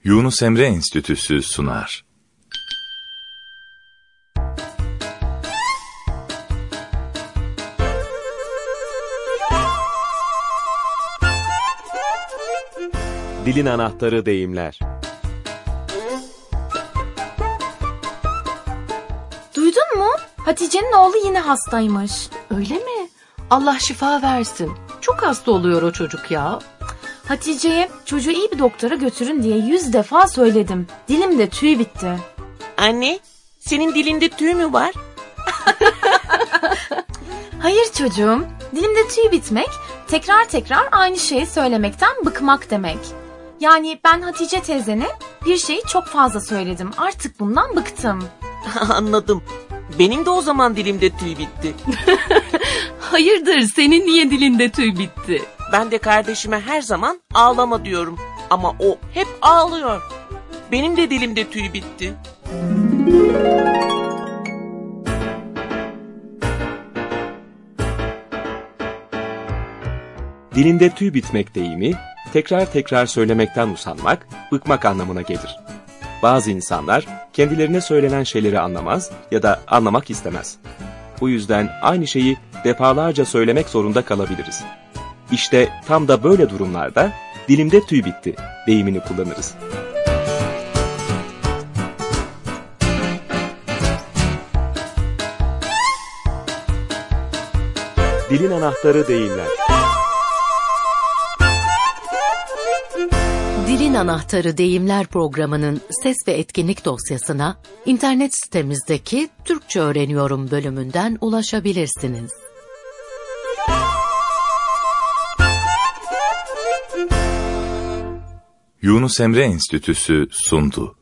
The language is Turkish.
Yunus Emre Enstitüsü sunar. Dilin anahtarı deyimler. Duydun mu? Hatice'nin oğlu yine hastaymış. Öyle mi? Allah şifa versin. Çok hasta oluyor o çocuk ya. Hatice'ye çocuğu iyi bir doktora götürün diye 100 defa söyledim. Dilimde tüy bitti. Anne, senin dilinde tüy mü var? Hayır çocuğum, dilimde tüy bitmek, tekrar tekrar aynı şeyi söylemekten bıkmak demek. Yani ben Hatice teyzene bir şeyi çok fazla söyledim. Artık bundan bıktım. Anladım. Benim de o zaman dilimde tüy bitti. Hayırdır, senin niye dilinde tüy bitti? Ben de kardeşime her zaman ağlama diyorum. Ama o hep ağlıyor. Benim de dilimde tüy bitti. Dilinde tüy bitmek deyimi, tekrar tekrar söylemekten usanmak, bıkmak anlamına gelir. Bazı insanlar kendilerine söylenen şeyleri anlamaz ya da anlamak istemez. Bu yüzden aynı şeyi defalarca söylemek zorunda kalabiliriz. İşte tam da böyle durumlarda dilimde tüy bitti deyimini kullanırız. Dilin anahtarı deyimler. Dilin Anahtarı Deyimler programının ses ve etkinlik dosyasına internet sitemizdeki Türkçe Öğreniyorum bölümünden ulaşabilirsiniz. Yunus Emre Enstitüsü sundu.